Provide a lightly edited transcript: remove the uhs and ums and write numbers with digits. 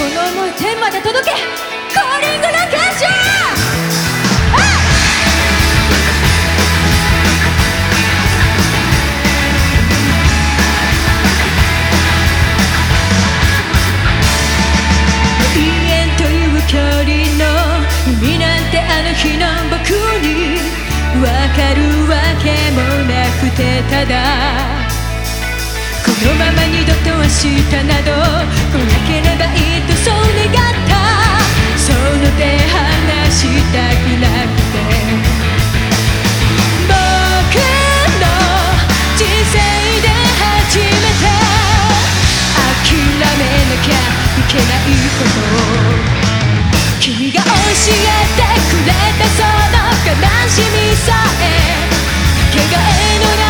の想い天まで届け、コーリングの感情。距離の意味なんてあの日の僕にわかるわけもなくて、ただこのまま二度と明日など来なければいいとそう願った。その手離したくなくて、僕の人生で初めて諦めなきゃいけないこと、君が教えてくれたその悲しみさえ、かけがえのない